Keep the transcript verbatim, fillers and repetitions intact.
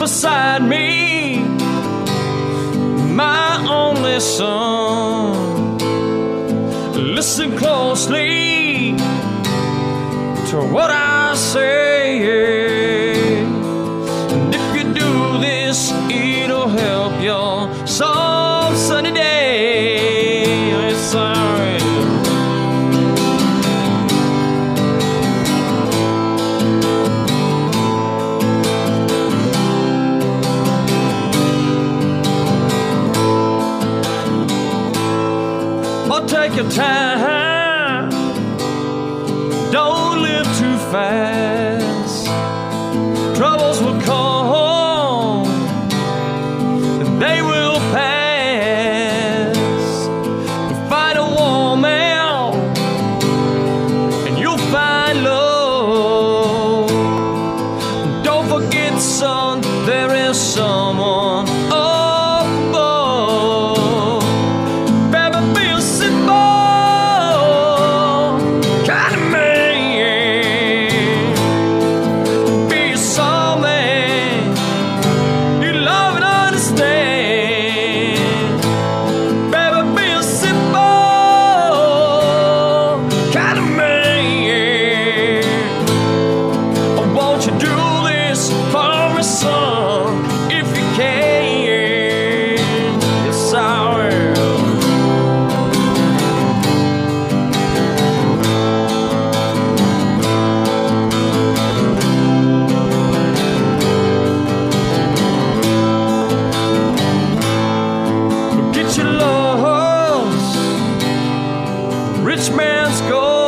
beside me, my only son. Listen closely to what I say, and if you do this, it'll help your some sunny day. It's alright. Oh, take your time, don't live too fast. Troubles will come, and they will pass. Find a woman, and you'll find love. Don't forget, son, there is someone above. Baby, be a simple kind of man. Be a soul man you love and understand. Baby, be a simple kind of man. Oh, won't you do this for me, son, if you can? Yes, I will. Get your loves, rich man's gold.